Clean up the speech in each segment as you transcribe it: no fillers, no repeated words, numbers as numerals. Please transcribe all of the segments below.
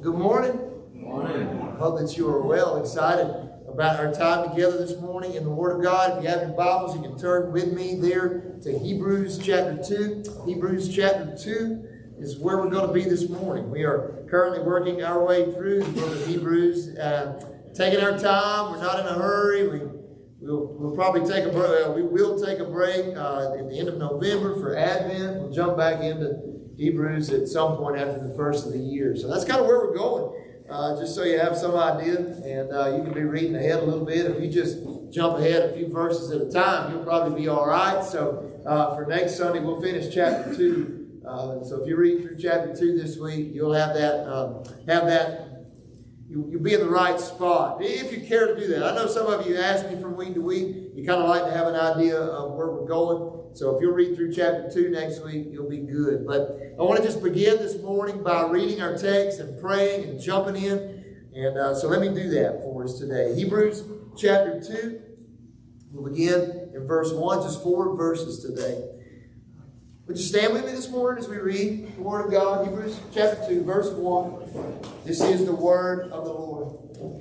Good morning. Good morning. I hope that you are well excited about our time together this morning in the Word of God. If you have your Bibles, you can turn with me there to Hebrews chapter 2. Hebrews chapter 2 is where we're going to be this morning. We are currently working our way through the book of Hebrews, taking our time. We're not in a hurry. We'll probably take a break. We will take a break at the end of November for Advent. We'll jump back into Hebrews at some point after the first of the year. So that's kind of where we're going, just so you have some idea. And you can be reading ahead a little bit. If you just jump ahead a few verses at a time, you'll probably be all right. So for next Sunday, we'll finish chapter 2. So if you read through chapter 2 this week, you'll have that. You'll be in the right spot, if you care to do that. I know some of you ask me from week to week. You kind of like to have an idea of where we're going. So if you'll read through chapter 2 next week, you'll be good. But I want to just begin this morning by reading our text and praying and jumping in. And so let me do that for us today. Hebrews chapter 2. We'll begin in verse 1, just 4 verses today. Would you stand with me this morning as we read the Word of God? Hebrews chapter 2, verse 1. This is the Word of the Lord.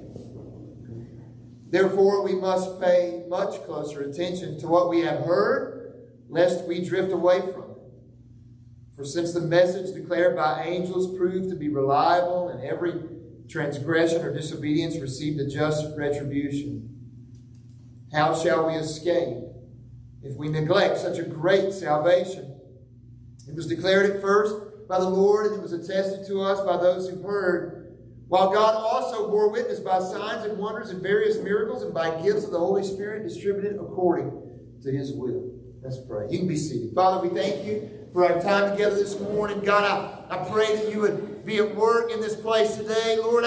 Therefore, we must pay much closer attention to what we have heard, lest we drift away from it. For since the message declared by angels proved to be reliable, and every transgression or disobedience received a just retribution, how shall we escape if we neglect such a great salvation? It was declared at first by the Lord, and it was attested to us by those who heard, while God also bore witness by signs and wonders and various miracles and by gifts of the Holy Spirit distributed according to His will. Let's pray. You can be seated. Father, we thank you for our time together this morning. God, I pray that you would be at work in this place today. Lord,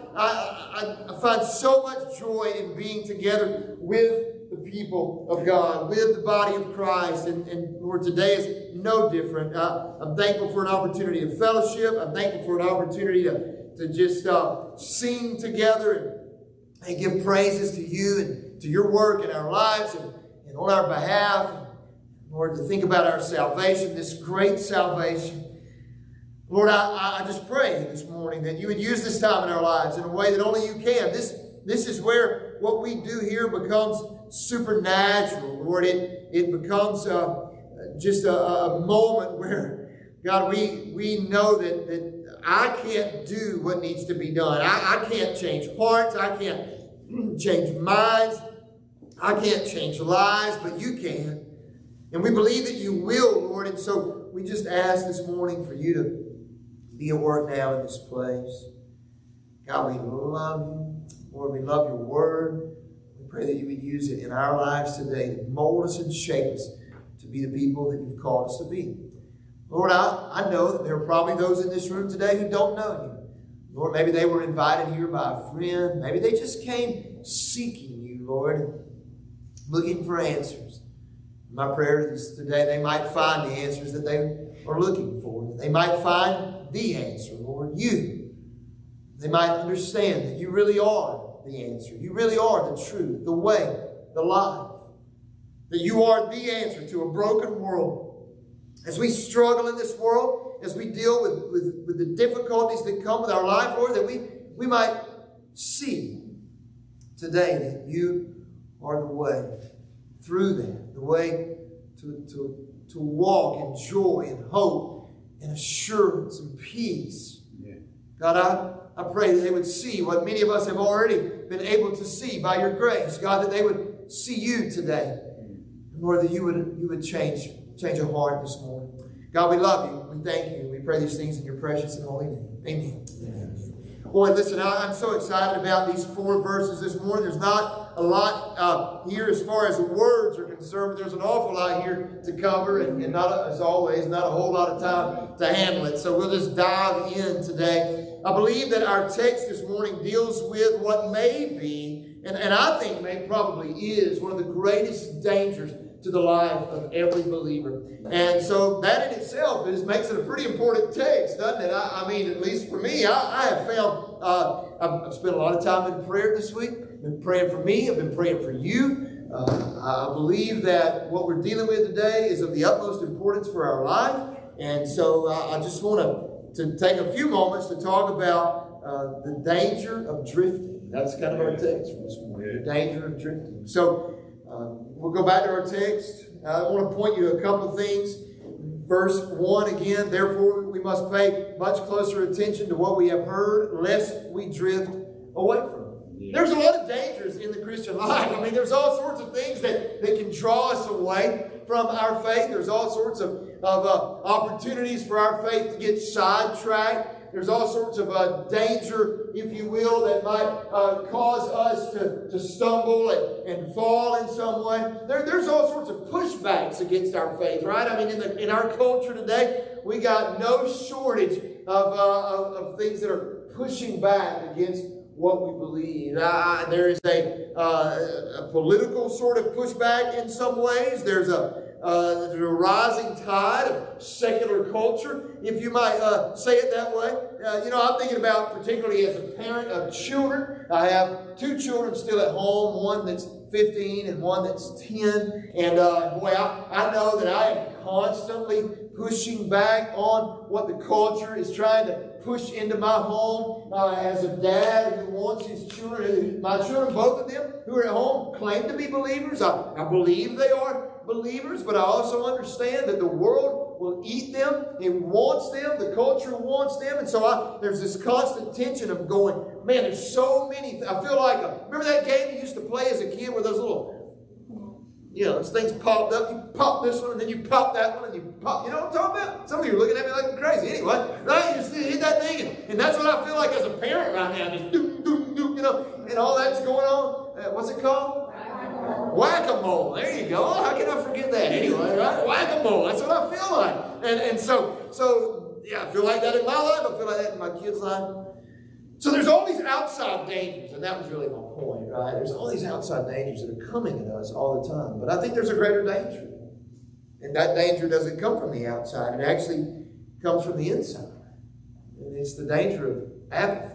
I find so much joy in being together with the people of God, with the body of Christ. And Lord, today is no different. I'm thankful for an opportunity of fellowship. I'm thankful for an opportunity to just sing together and give praises to you and to your work in our lives and on our behalf. Lord, to think about our salvation, this great salvation. Lord, I just pray this morning that you would use this time in our lives in a way that only you can. This is where what we do here becomes supernatural. Lord, it becomes just a moment where, God, we know that I can't do what needs to be done. I can't change hearts. I can't change minds. I can't change lives, but you can. And we believe that you will, Lord. And so we just ask this morning for you to be at work now in this place. God, we love you. Lord, we love your word. We pray that you would use it in our lives today to mold us and shape us to be the people that you've called us to be. Lord, I know that there are probably those in this room today who don't know you. Lord, maybe they were invited here by a friend. Maybe they just came seeking you, Lord, looking for answers. My prayer is today they might find the answers that they are looking for. They might find the answer, Lord, you. They might understand that you really are the answer. You really are the truth, the way, the life. That you are the answer to a broken world. As we struggle in this world, as we deal with the difficulties that come with our life, Lord, that we might see today that you are the way through that, the way to walk in joy and hope and assurance and peace. Yeah. God, I pray that they would see what many of us have already been able to see by your grace. God, that they would see you today. And Lord, that you would change a heart this morning. God, we love you. We thank you. We pray these things in your precious and holy name. Amen. Amen. Boy, listen, I'm so excited about these 4 verses this morning. There's not a lot here as far as the words are concerned, but there's an awful lot here to cover, and not, as always, not a whole lot of time to handle it. So we'll just dive in today. I believe that our text this morning deals with what may be, and I think probably is, one of the greatest dangers to the life of every believer. And so that in itself makes it a pretty important text, doesn't it? I mean, at least for me, I have found, I've spent a lot of time in prayer this week. I've been praying for me. I've been praying for you. I believe that what we're dealing with today is of the utmost importance for our life. And so I just want to take a few moments to talk about the danger of drifting. That's kind of our text for this morning, the danger of drifting. So we'll go back to our text. I want to point you to a couple of things. Verse 1 again, therefore we must pay much closer attention to what we have heard, lest we drift away from it. There's a lot of dangers in the Christian life. I mean, there's all sorts of things that can draw us away from our faith. There's all sorts of opportunities for our faith to get sidetracked. There's all sorts of danger, if you will, that might cause us to stumble and fall in some way. There's all sorts of pushbacks against our faith, right? I mean, in our culture today, we got no shortage of things that are pushing back against what we believe. There is a political sort of pushback in some ways. There's a rising tide of secular culture, if you might say it that way. I'm thinking about, particularly as a parent of children. I have 2 children still at home, one that's 15 and one that's 10. And boy, I know that I am constantly pushing back on what the culture is trying to push into my home as a dad who wants his children. My children, both of them who are at home, claim to be believers. I believe they are believers, but I also understand that the world will eat them. It wants them. The culture wants them. And so there's this constant tension of going, man, there's so many. I feel like, remember that game you used to play as a kid where those little, those things popped up. You pop this one, and then you pop that one, and you pop. You know what I'm talking about? Some of you are looking at me like I'm crazy. Anyway, right? You just hit that thing, and that's what I feel like as a parent right now. Just do, and all that's going on. What's it called? Whack-a-mole. There you go. How can I forget that? Anyway, right? Whack-a-mole. That's what I feel like. And so yeah, I feel like that in my life. I feel like that in my kids' life. So there's all these outside dangers, and that was really my point, right? There's all these outside dangers that are coming at us all the time. But I think there's a greater danger. And that danger doesn't come from the outside. It actually comes from the inside. And it's the danger of apathy.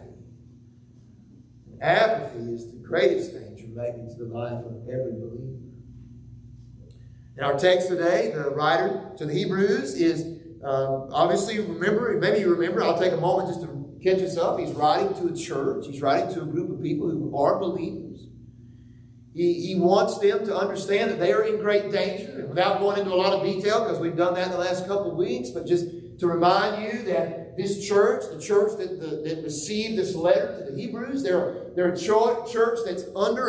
Apathy is the greatest danger maybe to the life of every believer. In our text today, the writer to the Hebrews is obviously, maybe you remember, I'll take a moment just to catch us up. He's writing to a church. He's writing to a group of people who are believers. He wants them to understand that they are in great danger. And without going into a lot of detail, because we've done that in the last couple of weeks, but just to remind you that this church, the church that received this letter to the Hebrews, they're a church that's under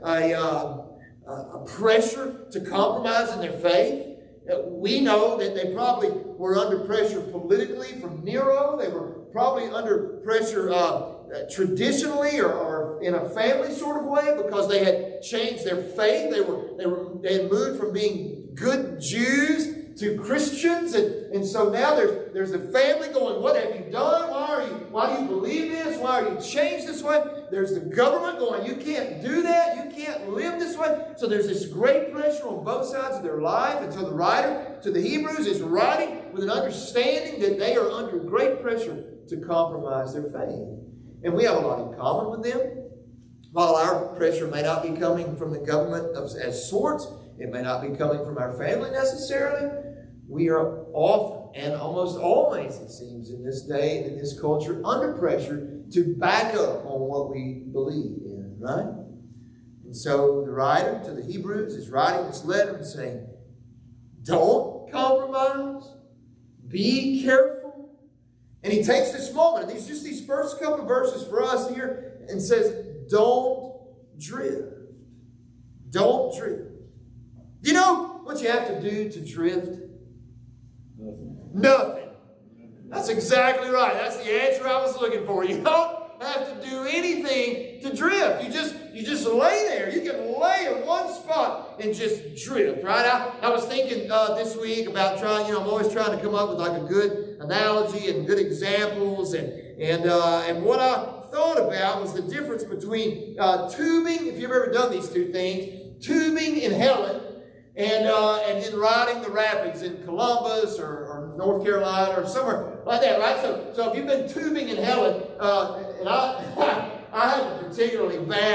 a pressure to compromise in their faith. We know that they probably were under pressure politically from Nero. They were probably under pressure traditionally or in a family sort of way because they had changed their faith. They had moved from being good Jews to Christians, and so now there's the family going, what have you done? Why do you believe this? Why are you changed this way? There's the government going, you can't do that. You can't live this way. So there's this great pressure on both sides of their life. And so the writer to the Hebrews is writing with an understanding that they are under great pressure to compromise their faith. And we have a lot in common with them. While our pressure may not be coming from the government as sorts, it may not be coming from our family necessarily, we are often and almost always, it seems, in this day and in this culture, under pressure to back up on what we believe in, right? And so the writer to the Hebrews is writing this letter and saying, don't compromise, be careful. And he takes this moment, and just these first couple of verses for us here, and says, don't drift. Don't drift. Do you know what you have to do to drift? Nothing. That's exactly right. That's the answer I was looking for. You don't have to do anything to drift. You just lay there. You can lay in one spot and just drift, right? I was thinking this week about trying, I'm always trying to come up with like a good analogy and good examples. And what I thought about was the difference between tubing, if you've ever done these two things, tubing in Helen, and then riding the rapids in Columbus or North Carolina or somewhere like that, right? So if you've been tubing in Helen, and I have a particularly bad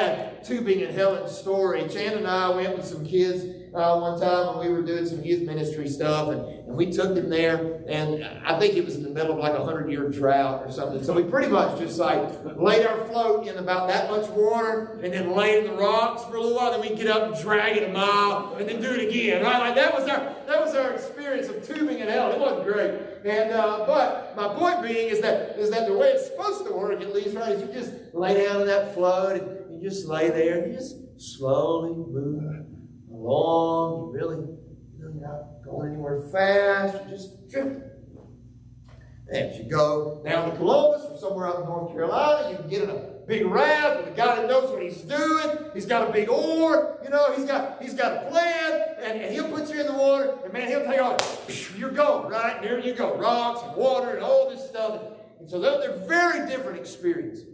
Tubing and Helen's story. Chan and I went with some kids one time when we were doing some youth ministry stuff, and we took them there, and I think it was in the middle of like a 100-year drought or something. So we pretty much just like laid our float in about that much water, and then lay in the rocks for a little while. Then we'd get up and drag it a mile, and then do it again. Right? Like that was our experience of tubing and Helen. It wasn't great, and but my point being is that the way it's supposed to work, at least, right, is you just lay down in that float, and you just lay there, and you just slowly move along. You're not going anywhere fast. You're just drifting. And if you go down to Columbus or somewhere out in North Carolina, you can get in a big raft with a guy that knows what he's doing. He's got a big oar. He's got a plan, and he'll put you in the water, and man, he'll take off. You're going, right? There you go. Rocks and water and all this stuff. And so they're very different experiences.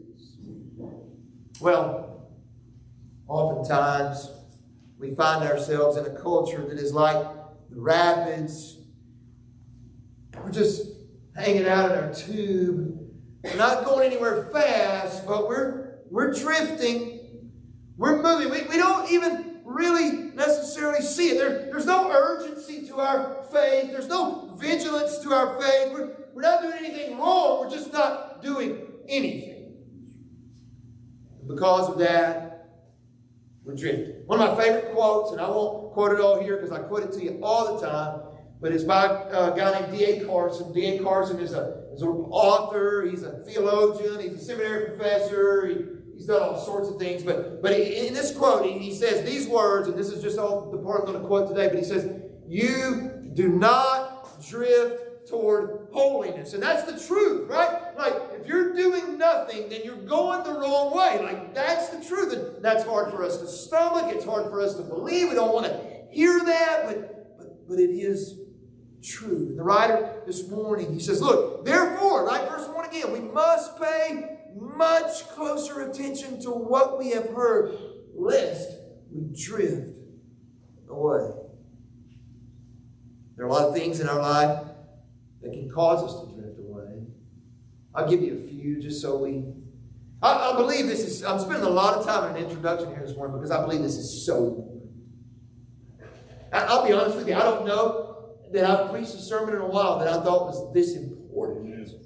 Well, oftentimes we find ourselves in a culture that is like the rapids. We're just hanging out in our tube. We're not going anywhere fast, but we're drifting. We're moving. We don't even really necessarily see it. There's no urgency to our faith. There's no vigilance to our faith. We're not doing anything wrong. We're just not doing anything. Because of that, we're drifting. One of my favorite quotes, and I won't quote it all here because I quote it to you all the time, but it's by a guy named D.A. Carson. D.A. Carson is an author. He's a theologian. He's a seminary professor. He's done all sorts of things. But in this quote, he says these words, and this is just all the part I'm going to quote today, but he says, "You do not drift toward holiness." And that's the truth, right? Like, if you're doing nothing, then you're going the wrong way. Like, that's the truth. And that's hard for us to stomach. It's hard for us to believe. We don't want to hear that, but it is true. And the writer this morning, he says, look, therefore, right, verse 1 again, we must pay much closer attention to what we have heard, lest we drift away. There are a lot of things in our life that can cause us to drift away. I'll give you a few just so I believe this is, I'm spending a lot of time in an introduction here this morning because I believe this is so important. I'll be honest with you, I don't know that I've preached a sermon in a while that I thought was this important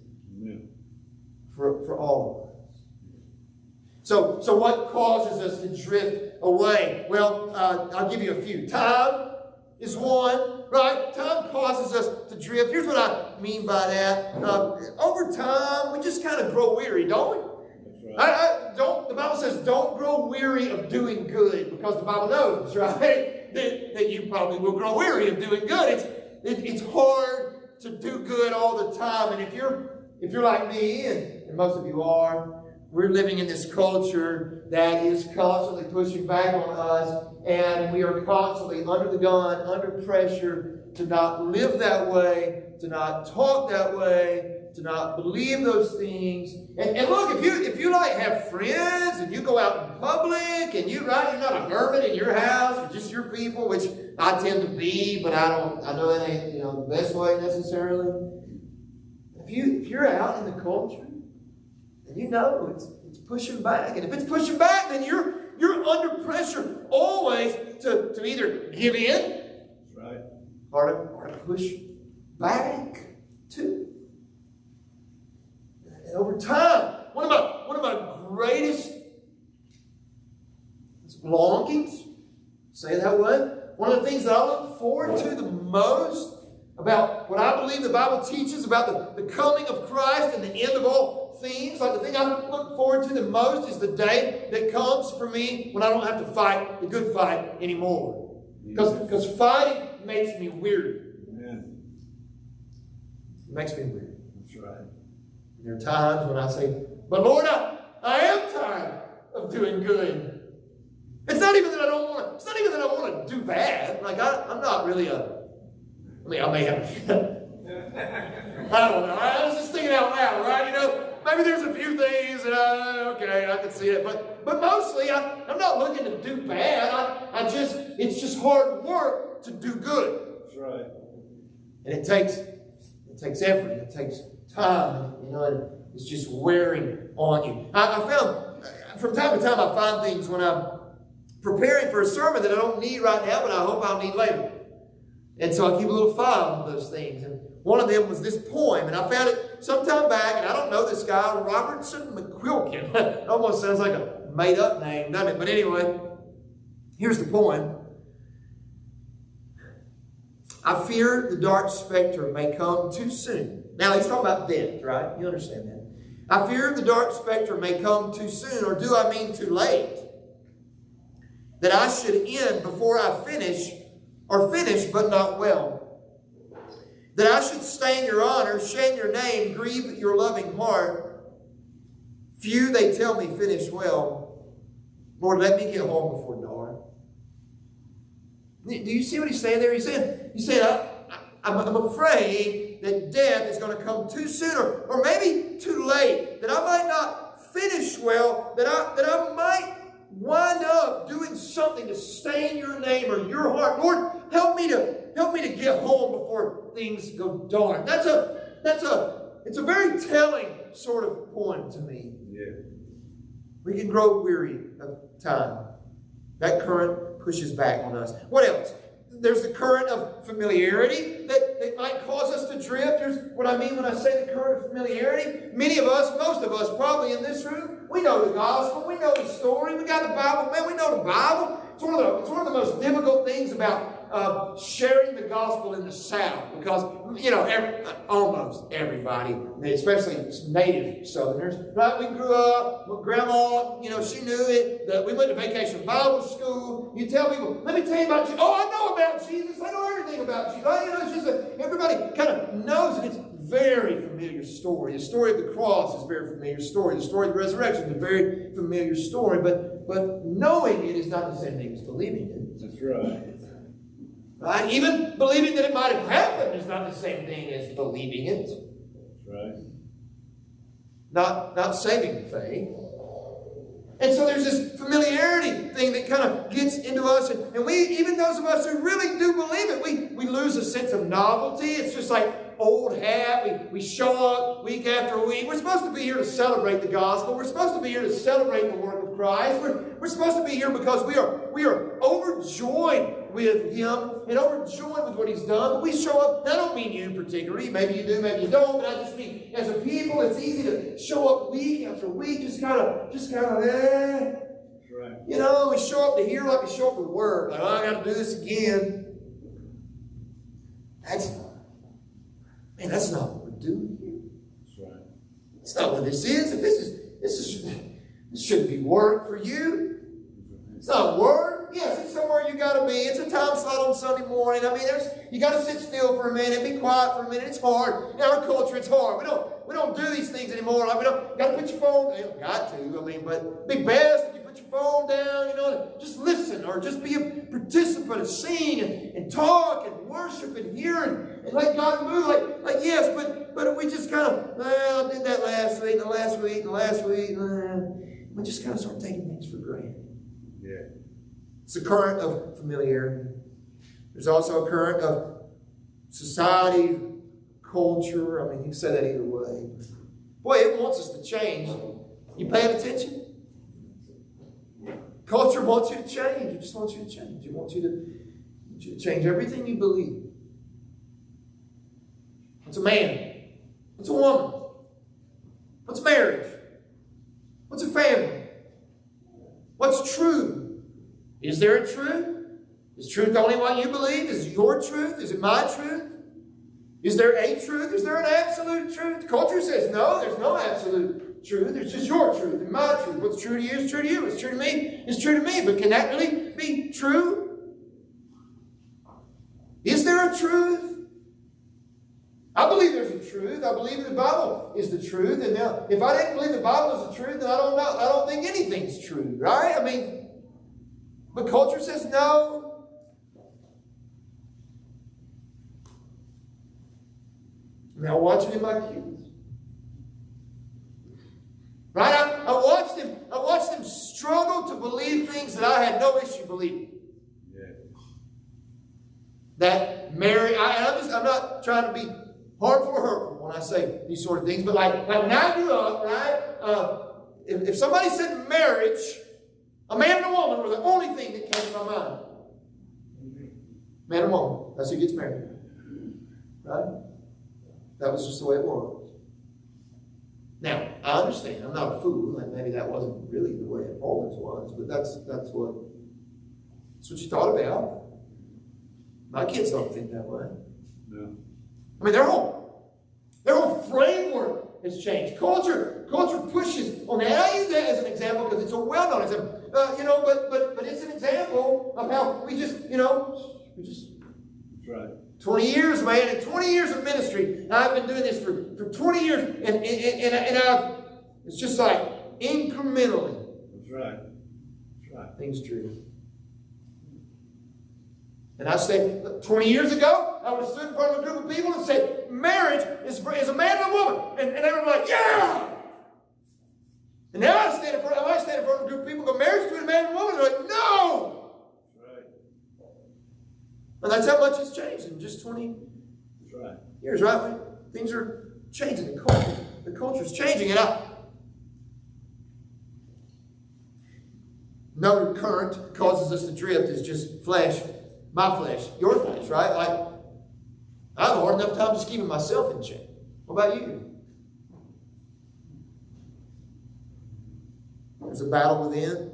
for all of us. So what causes us to drift away? Well, I'll give you a few. Time is one, right? Time causes us to drift. Here's what I mean by that. Over time, we just kind of grow weary, don't we? That's right. The Bible says don't grow weary of doing good, because the Bible knows, right, that you probably will grow weary of doing good. It's hard to do good all the time. And if you're like me, and most of you are, we're living in this culture that is constantly pushing back on us, and we are constantly under the gun, under pressure to not live that way, to not talk that way, to not believe those things. And look, if you like have friends and you go out in public and you're not a hermit in your house or just your people, which I tend to be, but I know that ain't the best way necessarily. If you're out in the culture and it's pushing back, and if it's pushing back, then you're under pressure always to either give in, that's right, or to push back too. And over time, one of my greatest longings, say it that way, one of the things that I look forward to the most about what I believe the Bible teaches about the coming of Christ and the end of all things, like the thing I look forward to the most is the day that comes for me when I don't have to fight the good fight anymore. Because fighting makes me weary. Amen. It makes me weary. That's right. There are times when I say, but Lord, I am tired of doing good. It's not even that I want to do bad. Like, I'm not really I may have I don't know. I was just thinking out loud, right? Maybe there's a few things that I can see it. But mostly, I'm not looking to do bad. It's just hard work to do good. That's right. And it takes effort. It takes time. It's just wearing on you. I found, from time to time, I find things when I'm preparing for a sermon that I don't need right now, but I hope I'll need later. And so I keep a little file of those things. And one of them was this poem, and I found it sometime back, and I don't know this guy, Robertson McQuilkin. It almost sounds like a made-up name, doesn't it? But anyway, here's the poem. I fear the dark specter may come too soon. Now, he's talking about death, right? You understand that. I fear the dark specter may come too soon, or do I mean too late? That I should end before I finish, or finish but not well. That I should stain your honor, shame your name, grieve your loving heart. Few, they tell me, finish well. Lord, let me get home before dark. Do you see what he's saying there? He's saying, I'm afraid that death is going to come too soon, or maybe too late. That I might not finish well. That I might wind up doing something to stain your name or your heart. Lord, help me to get home before things go dark. It's a very telling sort of poem to me. Yeah. We can grow weary of time. That current pushes back on us. What else? There's the current of familiarity that might cause us to drift. Here's what I mean when I say the current of familiarity. Many of us, most of us probably in this room, we know the gospel. We know the story. We got the Bible. Man, we know the Bible. It's one of the most difficult things about sharing the gospel in the South, because, almost everybody, especially native Southerners, right? We grew up, my grandma, she knew it. We went to vacation Bible school. You tell people, let me tell you about Jesus. Oh, I know about Jesus. I know everything about Jesus. It's just everybody kind of knows it. It's a very familiar story. The story of the cross is a very familiar story. The story of the resurrection is a very familiar story. But knowing it is not the same thing as believing it. That's right. Right? Even believing that it might have happened is not the same thing as believing it. That's right. Not saving faith. And so there's this familiarity thing that kind of gets into us. And we, even those of us who really do believe it, we lose a sense of novelty. It's just like old hat. We show up week after week. We're supposed to be here to celebrate the gospel. We're supposed to be here to celebrate the work of Christ. We're supposed to be here because we are overjoyed with Him and overjoyed with what He's done. But we show up, and I don't mean you particularly. Maybe you do, maybe you don't. But I just mean, as a people, it's easy to show up week after week, just kind of, Right. we show up to hear like we show up to work. Like, I got to do this again. That's not what we're doing here. That's right. It's not what this is. If this shouldn't be work for you. It's not work. Yes, it's somewhere you got to be. It's a time slot on Sunday morning. You got to sit still for a minute, be quiet for a minute. It's hard. In our culture, it's hard. We don't do these things anymore. Like, you got to put your phone. You don't got to. But it'd be best if you put your phone down. Just listen, or just be a participant and sing and talk and worship and hear and let God move. Yes, but we just kind of, I did that last week, and last week, and last week. We just kind of start taking things for granted. Yeah. It's a current of familiarity. There's also a current of society, culture. You can say that either way. Boy, it wants us to change. You paying attention? Culture wants you to change. It just wants you to change. It wants you to change everything you believe. What's a man? What's a woman? What's marriage? What's a family? What's true? Is there a truth? Is truth only what you believe? Is it your truth? Is it my truth? Is there a truth? Is there an absolute truth? Culture says no, there's no absolute truth. There's just your truth and my truth. What's true to you is true to you. What's true to me is true to me. But can that really be true? Is there a truth? I believe there's a truth. I believe the Bible is the truth. And now, if I didn't believe the Bible is the truth, then I don't think anything's true, right? But culture says no. Now, watch it in my kids. Right? I watched them struggle to believe things that I had no issue believing. Yeah. That Mary, I'm not trying to be harmful or hurtful when I say these sort of things, but like when I grew up, right? If somebody said marriage, A man and a woman were the only thing that came to my mind. Man and woman. That's who gets married. Right? That was just the way it was. Now, I understand. I'm not a fool, and maybe that wasn't really the way it always was, but that's what you thought about. My kids don't think that way. No. I mean, their whole framework has changed. Culture pushes on that. And I use that as an example because it's a well-known example. But it's an example of how we just. That's right. 20 years, man, and 20 years of ministry. I've been doing this for 20 years, and it's just like incrementally. That's right. That's right. Things true. And I said, 20 years ago, I would have stood in front of a group of people and said, marriage is a man and a woman. And they were like, yeah! And now I might stand in front of a group of people and go, marriage between a man and a woman. They're like, no! And that's how much it's changed in just 20 years, right? Things are changing. The culture's changing. And another current causes us to drift is just flesh. My flesh. Your flesh, right? Like, I have a hard enough time just keeping myself in check. What about you? There's a battle within.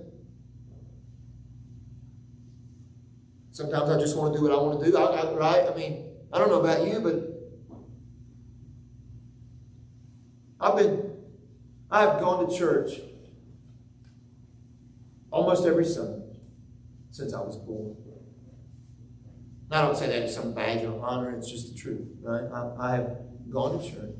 Sometimes I just want to do what I want to do, right? I mean, I don't know about you, but I've gone to church almost every Sunday since I was born. And I don't say that as some badge of honor, it's just the truth, right? I have gone to church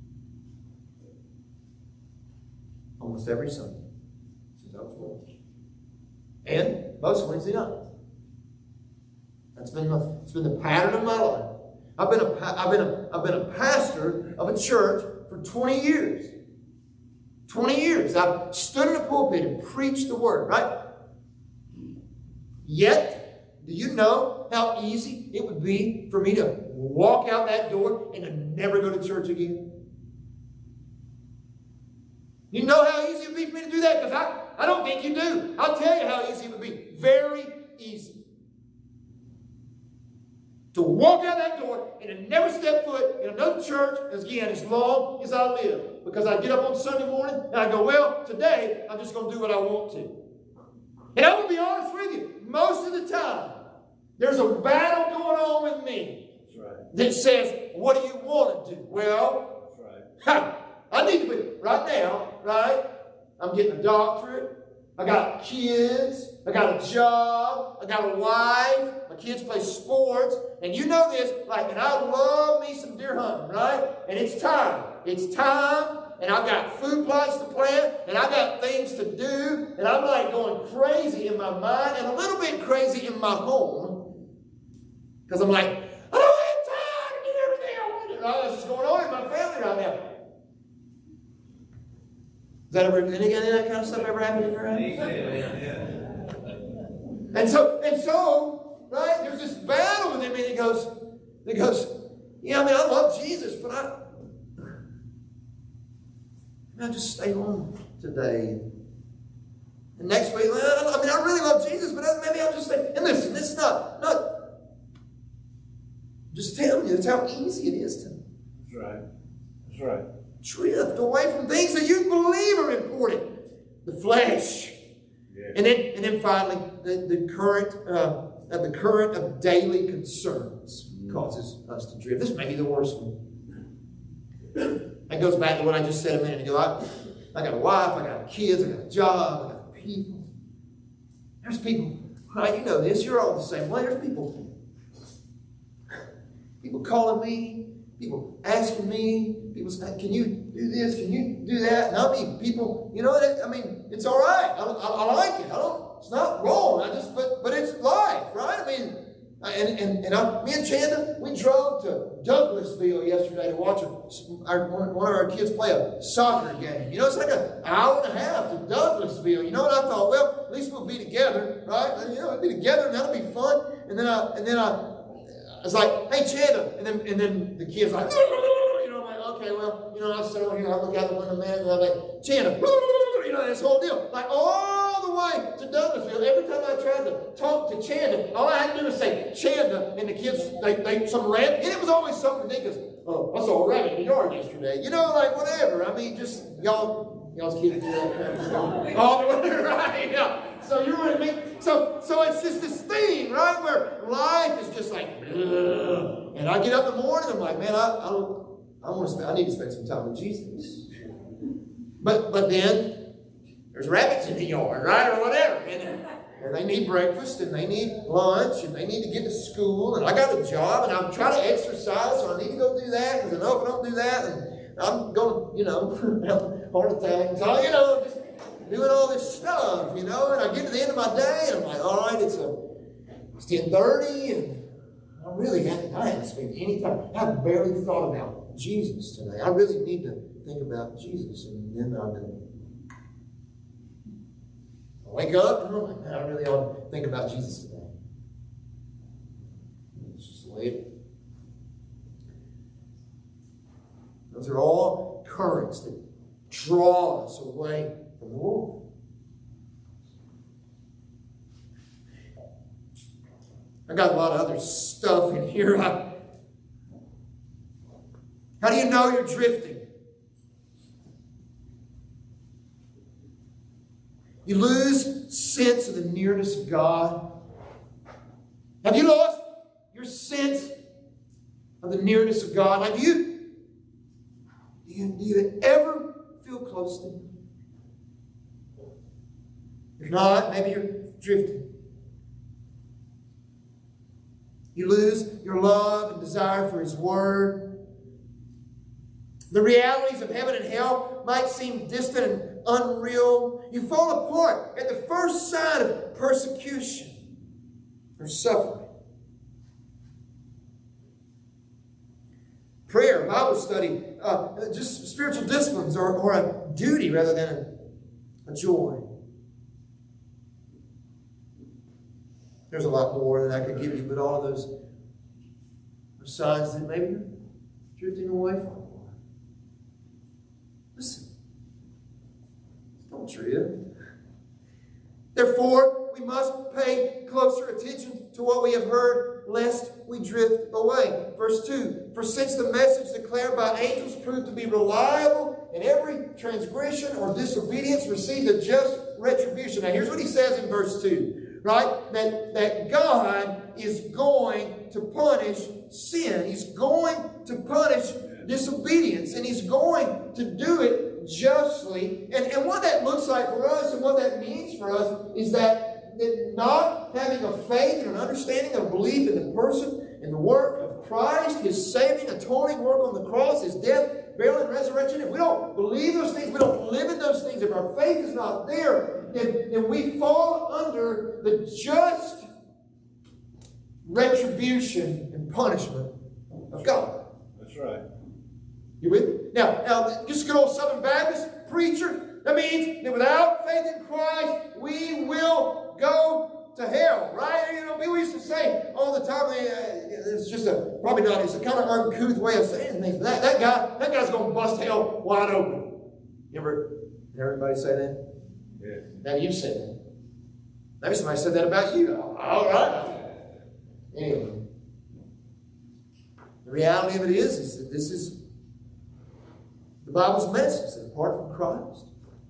almost every Sunday since I was born. And most Wednesday nights. It's been the pattern of my life. I've been a pastor of a church for 20 years. 20 years. I've stood in a pulpit and preached the word, right? Yet, do you know how easy it would be for me to walk out that door and to never go to church again? You know how easy it would be for me to do that? Because I don't think you do. I'll tell you how easy it would be. Very easy. To walk out that door and to never step foot in another church again as long as I live. Because I get up on Sunday morning and I go, well, today I'm just going to do what I want to. And I'm going to be honest with you. Most of the time, there's a battle going on with me. That's right. That says, what do you want to do? Well, that's right. I need to be, right now, right? I'm getting a doctorate. I got kids. I got a job. I got a wife. My kids play sports. And you know this, and I love me some deer hunting, right? And it's time. It's time. And I've got food plots to plant. And I've got things to do. And I'm like going crazy in my mind and a little bit crazy in my home. Because I'm like, I don't have time to do everything I want to do. Right? That's what's going on in my family right now. Has that ever, any of that kind of stuff ever happened in your house? And so, right, there's this battle with him, and he goes, yeah, I mean, I love Jesus, but I just stay home today. And next week, I mean, I really love Jesus, but maybe I'll just stay. And listen, this is not just telling you, it's how easy it is to. That's right. That's right. Drift away from things that you believe are important. The flesh. Yeah. And then finally, the current of daily concerns causes us to drift. This may be the worst one. That goes back to what I just said a minute ago. I got a wife, I got kids, I got a job, I got people. There's people, right? You know this, you're all the same way. There's people calling me, people asking me, people saying, can you do this? Can you do that? And I mean, people, you know, I mean, it's all right. I like it. It's not wrong. But it's life, right? I mean, me and Chanda, we drove to Douglasville yesterday to watch one of our kids play a soccer game. You know, it's like an hour and a half to Douglasville. You know what I thought? Well, at least we'll be together, right? You know, we'll be together and that'll be fun. And then I was like, hey, Chanda. And then the kid's like, you know, I'm like, okay, well, you know, I sit over here, I look out the window, man, and I'm like, Chanda, you know, this whole deal. Like all the the way to Douglasville, every time I tried to talk to Chanda, all I had to do was say Chanda, and the kids, some rabbit, and it was always something ridiculous. Oh, I saw a rabbit in the yard yesterday. You know, like whatever. I mean, just y'all's kids do that kind of stuff. All the way, right? Yeah. So you know what I mean? So it's just this thing, right, where life is just like, ugh. And I get up in the morning, I'm like, man, I need to spend some time with Jesus. But then there's rabbits in the yard, right, or whatever, and they need breakfast, and they need lunch, and they need to get to school, and I got a job, and I'm trying to exercise, so I need to go do that, because I know if I don't do that, and I'm going to, have a heart attack, so, just doing all this stuff, and I get to the end of my day, and I'm like, all right, it's 10:30, and I haven't spent any time. I've barely thought about Jesus today. I really need to think about Jesus, and then I wake up, and I'm like, man, I really ought to think about Jesus today. It's just the way it is. Those are all currents that draw us away from the Lord. I got a lot of other stuff in here. How do you know you're drifting? You lose sense of the nearness of God. Have you lost your sense of the nearness of God? Like do you ever feel close to Him? If not, maybe you're drifting. You lose your love and desire for His Word. The realities of heaven and hell might seem distant and unreal. You fall apart at the first sign of persecution or suffering. Prayer, Bible study, just spiritual disciplines are a duty rather than a joy. There's a lot more that I could give you, but all of those are signs that maybe you're drifting away from the Lord. Listen, don't drift. Therefore, we must pay closer attention to what we have heard, lest we drift away. Verse 2, for since the message declared by angels proved to be reliable, and every transgression or disobedience received a just retribution. Now here's what he says in verse 2. Right? That God is going to punish sin. He's going to punish disobedience. And He's going to do it justly. And what that looks like for us and what that means for us is that not having a faith and an understanding of belief in the person and the work of Christ, His saving, atoning work on the cross, His death, burial, and resurrection, if we don't believe those things, we don't live in those things, if our faith is not there, then we fall under the just retribution and punishment of God. That's right. You with me? Now, just a good old Southern Baptist preacher, that means that without faith in Christ, we will go to hell, right? We used to say all the time, it's just it's a kind of uncouth way of saying things. That guy's going to bust hell wide open. You ever hear anybody say that? Yes. Now you've said that. Maybe somebody said that about you. All right. Anyway, the reality of it is that this is the Bible's message that apart from Christ,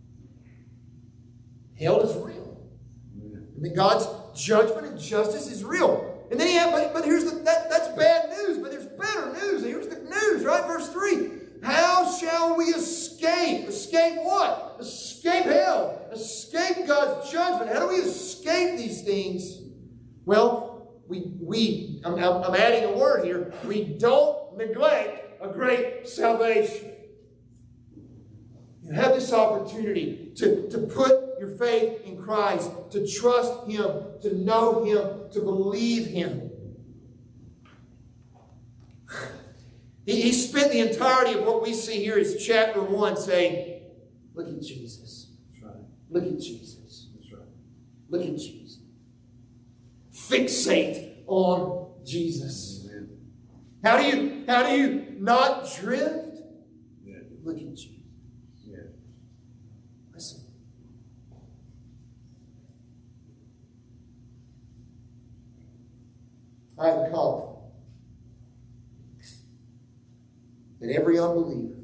hell is real. And that God's judgment and justice is real. And then but here's that's bad news, but there's better news. And here's the news, right? Verse 3. How shall we escape? Escape what? Escape hell. Escape God's judgment. How do we escape these things? Well, I'm adding a word here. We don't neglect a great salvation. You have this opportunity to put your faith in Christ, to trust Him, to know Him, to believe Him. He spent the entirety of what we see here as chapter 1 saying, look at Jesus. That's right. Look at Jesus. That's right. Look at Jesus. Fixate on Jesus. Amen. How do you not drift? Yeah. Look at Jesus. Yeah. Listen. I am confident that every unbeliever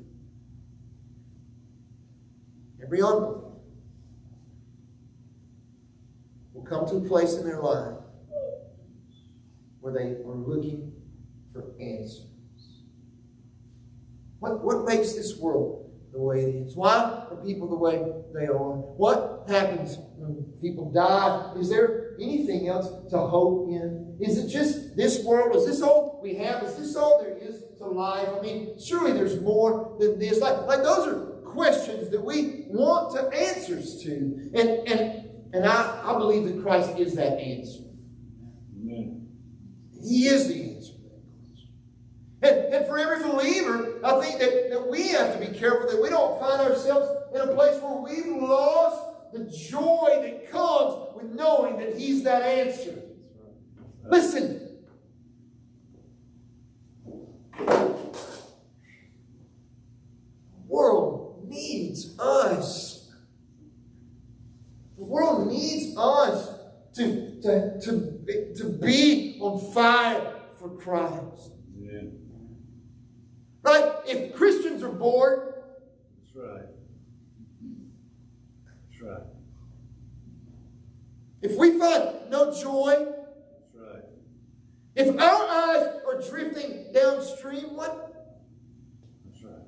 will come to a place in their life where they are looking for answers. What makes this world the way it is? Why are people the way they are? What happens when people die? Is there anything else to hope in? Is it just this world? Is this all we have? Is this all there is to life? I mean, surely there's more than this. Like those are questions that we want to answers to. And I believe that Christ is that answer. Amen. He is the answer to that question. And for every believer, I think that we have to be careful that we don't find ourselves in a place where we've lost the joy that comes with knowing that He's that answer. Listen. The world needs us. The world needs us to be on fire for Christ. Yeah. Right? If Christians are bored, That's right. That's right. if we find no joy, That's right. if our eyes are drifting downstream, what? That's right.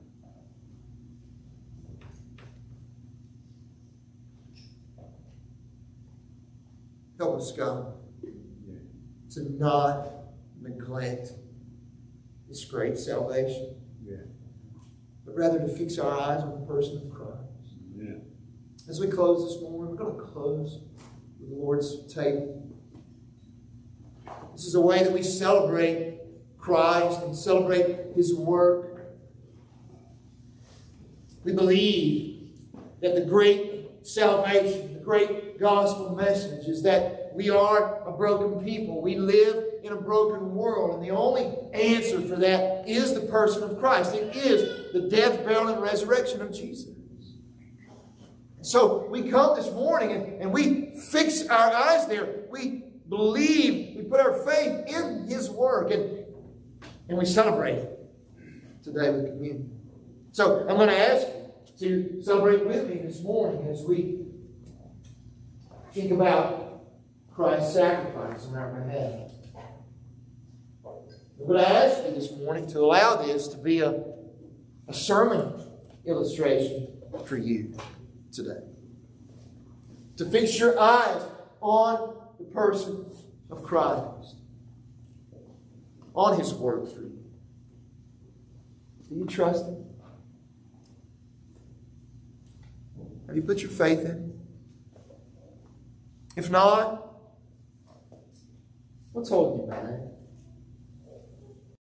Help us, God, Yeah. to not neglect this great salvation, Yeah. but rather to fix our eyes on the person of Christ. Yeah. As we close this morning, we're going to close with the Lord's table. This is a way that we celebrate Christ and celebrate His work. We believe that the great salvation, the great gospel message is that we are a broken people. We live in a broken world. And the only answer for that is the person of Christ. It is the death, burial, and resurrection of Jesus. So we come this morning and we fix our eyes there. We believe, we put our faith in His work, and we celebrate it today with communion. So I'm going to ask you to celebrate with me this morning as we think about Christ's sacrifice on our behalf. I'm going to ask you this morning to allow this to be a sermon illustration for you today. To fix your eyes on the person of Christ, on His work for you. Do you trust Him? Have you put your faith in Him? If not, what's holding you back?